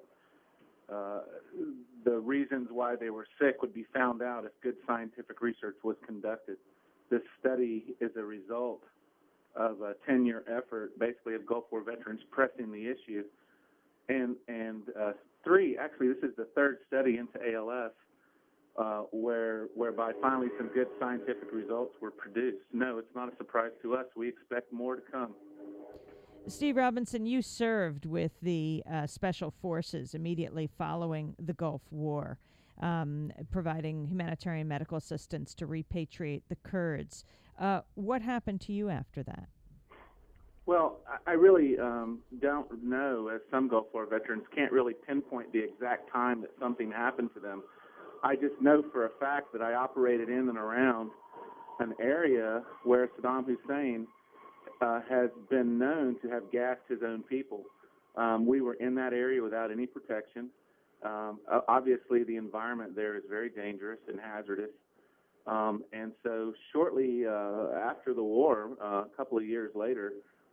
the reasons why they were sick would be found out if good scientific research was conducted. This study is a result of a 10-year effort, basically, of Gulf War veterans pressing the issue. And this is the third study into ALS whereby finally some good scientific results were produced. No, it's not a surprise to us. We expect more to come. Steve Robinson, you served with the Special Forces immediately following the Gulf War, providing humanitarian medical assistance to repatriate the Kurds. What happened to you after that? Well, I really don't know, as some Gulf War veterans can't really pinpoint the exact time that something happened to them. I just know for a fact that I operated in and around an area where Saddam Hussein has been known to have gassed his own people. We were in that area without any protection. Obviously, the environment there is very dangerous and hazardous. And so shortly after the war, a couple of years later,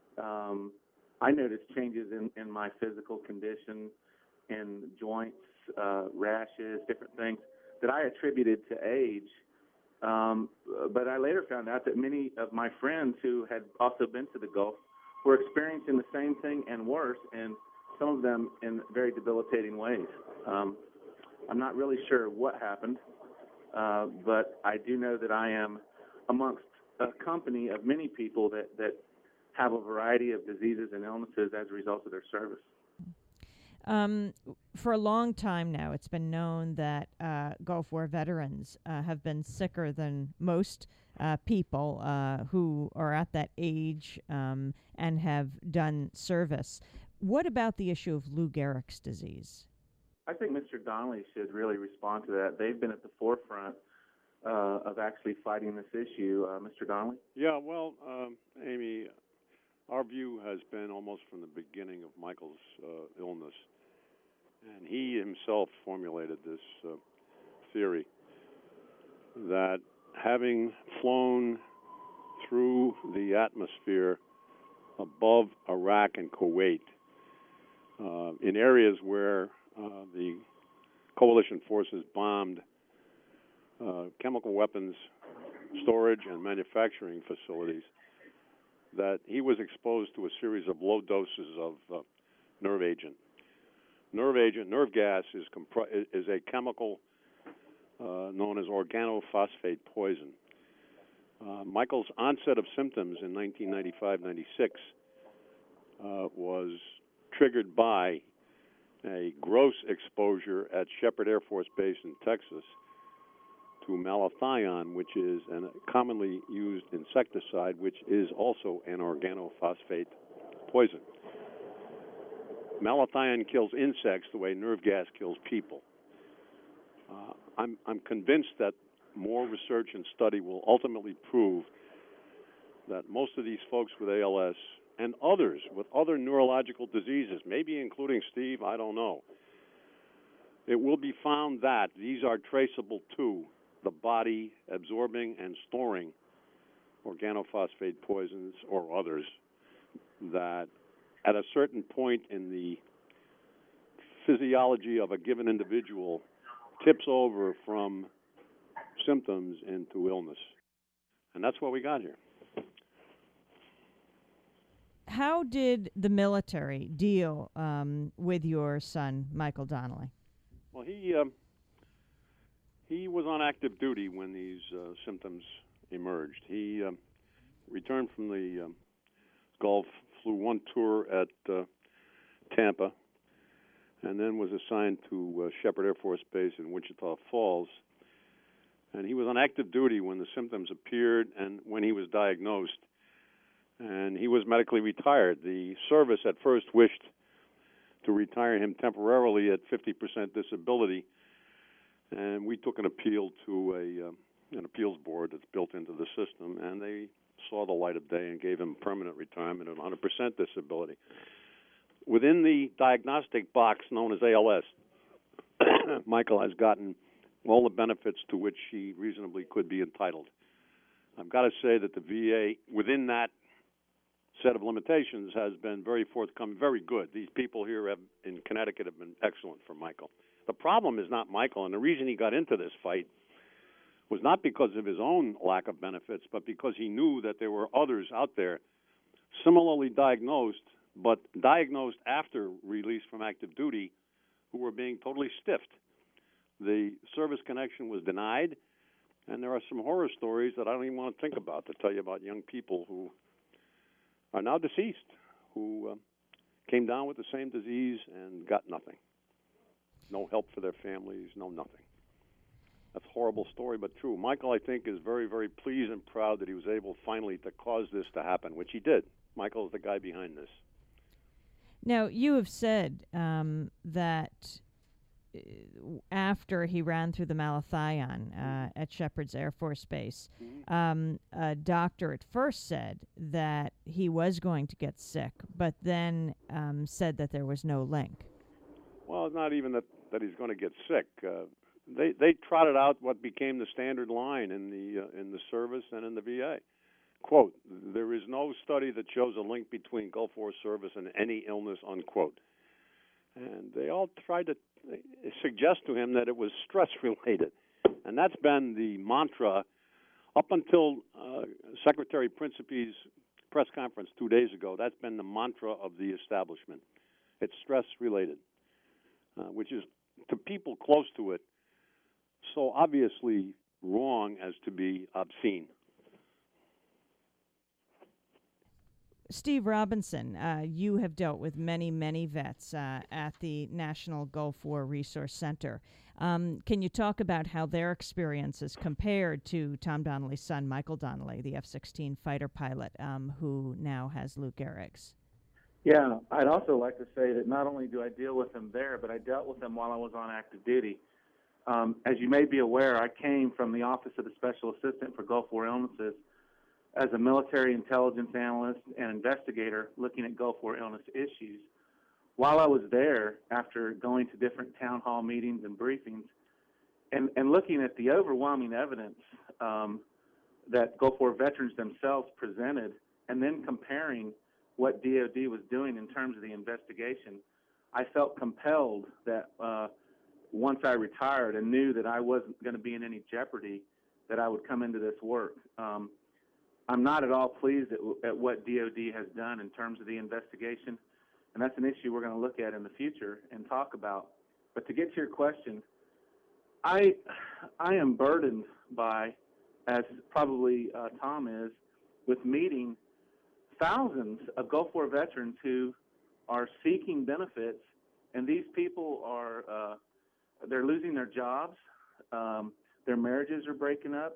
I noticed changes in my physical condition, in joints, rashes, different things that I attributed to age. But I later found out that many of my friends who had also been to the Gulf were experiencing the same thing and worse, and some of them in very debilitating ways. I'm not really sure what happened, but I do know that I am amongst a company of many people that have a variety of diseases and illnesses as a result of their service. For a long time now, it's been known that Gulf War veterans have been sicker than most people who are at that age and have done service. What about the issue of Lou Gehrig's disease? I think Mr. Donnelly should really respond to that. They've been at the forefront of actually fighting this issue. Mr. Donnelly? Yeah, well, Amy, our view has been almost from the beginning of Michael's illness, and he himself formulated this theory that having flown through the atmosphere above Iraq and Kuwait in areas where the coalition forces bombed chemical weapons storage and manufacturing facilities, that he was exposed to a series of low doses of nerve agent. Nerve gas is a chemical known as organophosphate poison. Michael's onset of symptoms in 1995-96 was triggered by a gross exposure at Shepherd Air Force Base in Texas to malathion, which is a commonly used insecticide, which is also an organophosphate poison. Malathion kills insects the way nerve gas kills people. I'm convinced that more research and study will ultimately prove that most of these folks with ALS and others with other neurological diseases, maybe including Steve, I don't know, it will be found that these are traceable to the body absorbing and storing organophosphate poisons or others that at a certain point in the physiology of a given individual tips over from symptoms into illness. And that's what we got here. How did the military deal with your son, Michael Donnelly? Well, he was on active duty when these symptoms emerged. He returned from the Gulf, flew one tour at Tampa, and then was assigned to Shepherd Air Force Base in Wichita Falls. And he was on active duty when the symptoms appeared and when he was diagnosed. And he was medically retired. The service at first wished to retire him temporarily at 50% disability, and we took an appeal to an appeals board that's built into the system, and they saw the light of day and gave him permanent retirement at 100% disability. Within the diagnostic box known as ALS, Michael has gotten all the benefits to which he reasonably could be entitled. I've got to say that the VA, within that set of limitations, has been very forthcoming, very good. These people here in Connecticut have been excellent for Michael. The problem is not Michael, and the reason he got into this fight was not because of his own lack of benefits, but because he knew that there were others out there similarly diagnosed, but diagnosed after release from active duty, who were being totally stiffed. The service connection was denied, and there are some horror stories that I don't even want to think about to tell you about young people who are now deceased, who came down with the same disease and got nothing. No help for their families, no nothing. That's a horrible story, but true. Michael, I think, is very, very pleased and proud that he was able finally to cause this to happen, which he did. Michael is the guy behind this. Now, you have said that after he ran through the malathion at Shepherd's Air Force Base, a doctor at first said that he was going to get sick, but then said that there was no link. Well, not even that he's going to get sick. They trotted out what became the standard line in the service and in the VA. Quote, there is no study that shows a link between Gulf War service and any illness, unquote. And they all tried to suggest to him that it was stress-related. And that's been the mantra up until Secretary Principe's press conference 2 days ago. That's been the mantra of the establishment. It's stress-related, which is, to people close to it, so obviously wrong as to be obscene. Steve Robinson, you have dealt with many, many vets at the National Gulf War Resource Center. Can you talk about how their experiences compared to Tom Donnelly's son, Michael Donnelly, the F-16 fighter pilot, who now has Lou Gehrig's? Yeah, I'd also like to say that not only do I deal with them there, but I dealt with them while I was on active duty. As you may be aware, I came from the Office of the Special Assistant for Gulf War Illnesses as a military intelligence analyst and investigator looking at Gulf War illness issues. While I was there, after going to different town hall meetings and briefings, and looking at the overwhelming evidence that Gulf War veterans themselves presented, and then comparing what DOD was doing in terms of the investigation, I felt compelled that once I retired and knew that I wasn't going to be in any jeopardy, that I would come into this work. I'm not at all pleased at what DOD has done in terms of the investigation, and that's an issue we're going to look at in the future and talk about. But to get to your question, I am burdened by, as probably Tom is, with meeting thousands of Gulf War veterans who are seeking benefits, and these people are they're losing their jobs, their marriages are breaking up,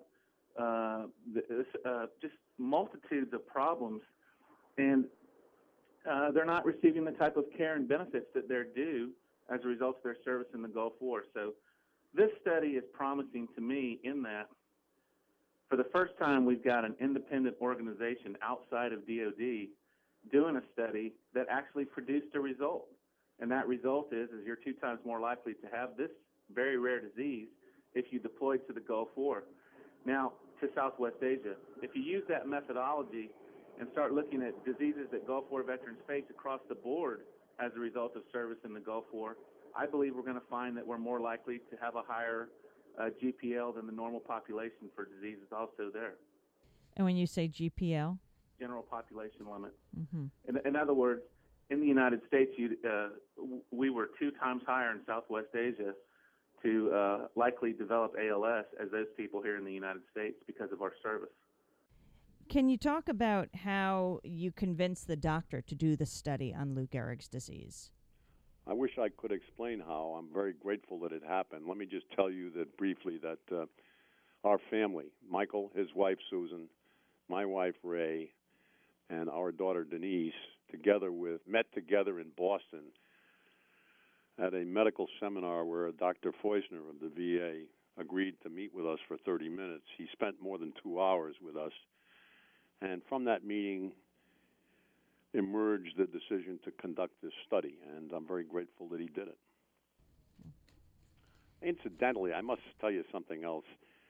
just multitudes of problems, and they're not receiving the type of care and benefits that they're due as a result of their service in the Gulf War. So this study is promising to me in that for the first time we've got an independent organization outside of DOD doing a study that actually produced a result. And that result is you're 2 times more likely to have this very rare disease if you deployed to the Gulf War. Now, to Southwest Asia, if you use that methodology and start looking at diseases that Gulf War veterans face across the board as a result of service in the Gulf War, I believe we're going to find that we're more likely to have a higher GPL than the normal population for diseases also there. And when you say GPL? General population limit. Mm-hmm. In other words, in the United States, we were 2 times higher in Southwest Asia to likely develop ALS as those people here in the United States because of our service. Can you talk about how you convinced the doctor to do the study on Lou Gehrig's disease? I wish I could explain how. I'm very grateful that it happened. Let me just tell you that briefly that our family, Michael, his wife Susan, my wife Ray, and our daughter Denise, met together in Boston at a medical seminar where Dr. Feusner of the VA agreed to meet with us for 30 minutes. He spent more than 2 hours with us. And from that meeting emerged the decision to conduct this study, and I'm very grateful that he did it. Incidentally, I must tell you something else.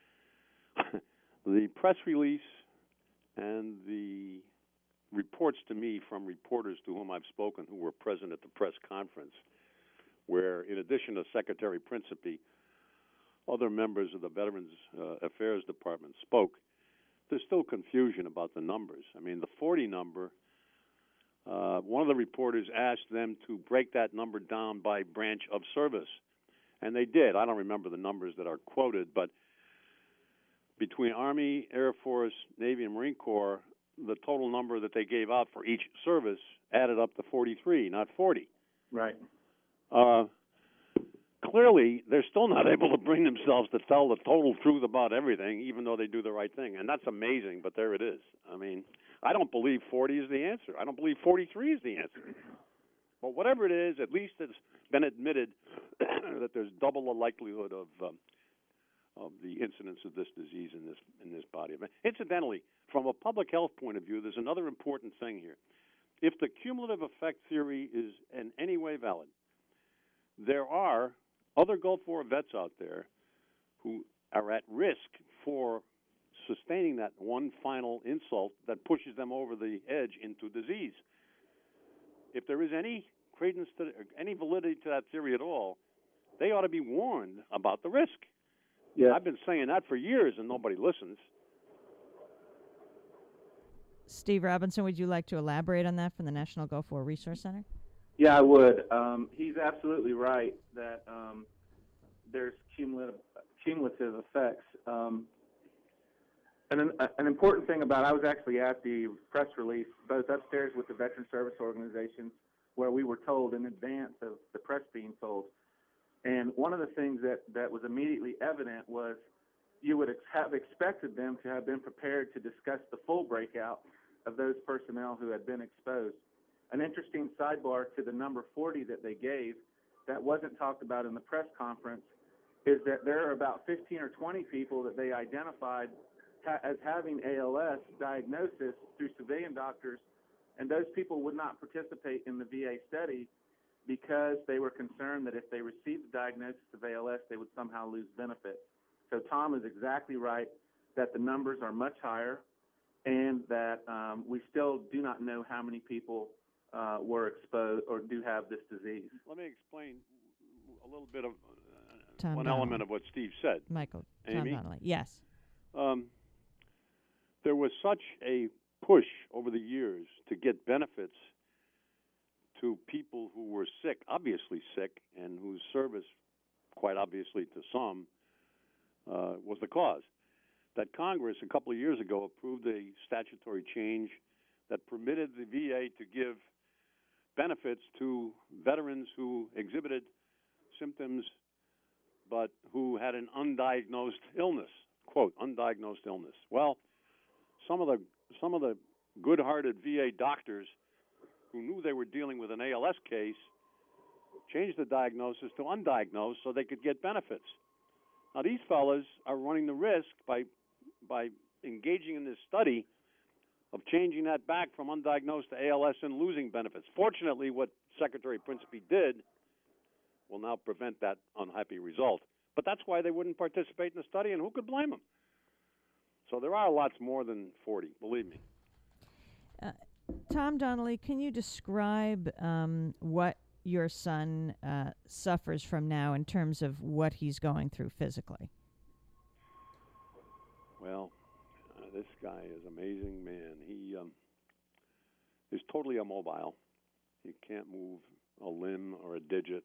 The press release and the reports to me from reporters to whom I've spoken who were present at the press conference, where in addition to Secretary Principe, other members of the Veterans Affairs Department spoke, there's still confusion about the numbers. I mean, the 40 number, one of the reporters asked them to break that number down by branch of service, and they did. I don't remember the numbers that are quoted, but between Army, Air Force, Navy, and Marine Corps, the total number that they gave out for each service added up to 43, not 40. Right. clearly they're still not able to bring themselves to tell the total truth about everything, even though they do the right thing. And that's amazing, but there it is. I mean, I don't believe 40 is the answer. I don't believe 43 is the answer. But whatever it is, at least it's been admitted that there's double the likelihood of the incidence of this disease in this body. Incidentally, from a public health point of view, there's another important thing here. If the cumulative effect theory is in any way valid, there are other Gulf War vets out there who are at risk for sustaining that one final insult that pushes them over the edge into disease. If there is any credence to any validity to that theory at all, they ought to be warned about the risk. Yeah. I've been saying that for years, and nobody listens. Steve Robinson, would you like to elaborate on that from the National Gulf War Resource Center? Yeah, I would. He's absolutely right that there's cumulative effects. And an important thing about, I was actually at the press release, both upstairs with the Veteran Service Organizations, where we were told in advance of the press being told. And one of the things that was immediately evident was you would have expected them to have been prepared to discuss the full breakout of those personnel who had been exposed. An interesting sidebar to the number 40 that they gave that wasn't talked about in the press conference is that there are about 15 or 20 people that they identified as having ALS diagnosis through civilian doctors, and those people would not participate in the VA study because they were concerned that if they received the diagnosis of ALS, they would somehow lose benefit. So Tom is exactly right that the numbers are much higher, and that we still do not know how many people were exposed or do have this disease. Let me explain a little bit of Tom one Donnelly. element of what Steve said. Michael, Amy? Tom Donnelly. Yes. There was such a push over the years to get benefits to people who were sick, obviously sick, and whose service, quite obviously to some, was the cause, that Congress a couple of years ago approved a statutory change that permitted the VA to give benefits to veterans who exhibited symptoms but who had an undiagnosed illness, quote, undiagnosed illness. Well, some of the good-hearted VA doctors who knew they were dealing with an ALS case changed the diagnosis to undiagnosed so they could get benefits. Now, these fellas are running the risk by engaging in this study of changing that back from undiagnosed to ALS and losing benefits. Fortunately, what Secretary Principe did will now prevent that unhappy result. But that's why they wouldn't participate in the study, and who could blame them? So there are lots more than 40, believe me. Tom Donnelly, can you describe what your son suffers from now in terms of what he's going through physically? Well, this guy is an amazing man. He is totally immobile. He can't move a limb or a digit.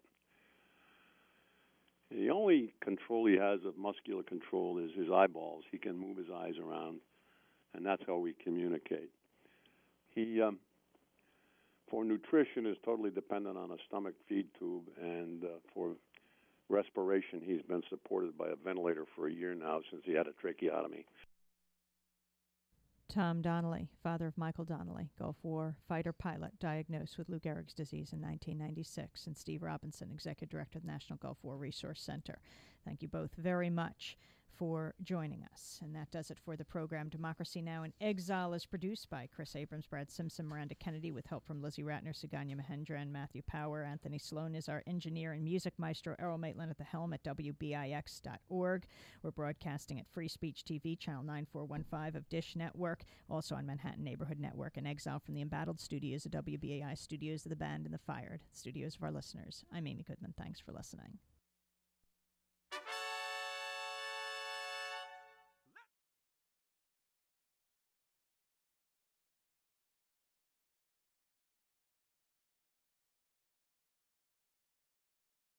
The only control he has of muscular control is his eyeballs. He can move his eyes around, and that's how we communicate. He, for nutrition, is totally dependent on a stomach feed tube, and for respiration, he's been supported by a ventilator for a year now since he had a tracheotomy. Tom Donnelly, father of Michael Donnelly, Gulf War fighter pilot, diagnosed with Lou Gehrig's disease in 1996, and Steve Robinson, Executive Director of the National Gulf War Resource Center. Thank you both very much for joining us. And that does it for the program. Democracy Now! In Exile is produced by Chris Abrams, Brad Simpson, Miranda Kennedy, with help from Lizzie Ratner, Suganya Mahendra, and Matthew Power. Anthony Sloan is our engineer and music maestro. Errol Maitland at the helm at WBIX.org. We're broadcasting at Free Speech TV, channel 9415 of Dish Network, also on Manhattan Neighborhood Network. In Exile from the embattled studios of WBAI, studios of the band and the fired, studios of our listeners. I'm Amy Goodman. Thanks for listening.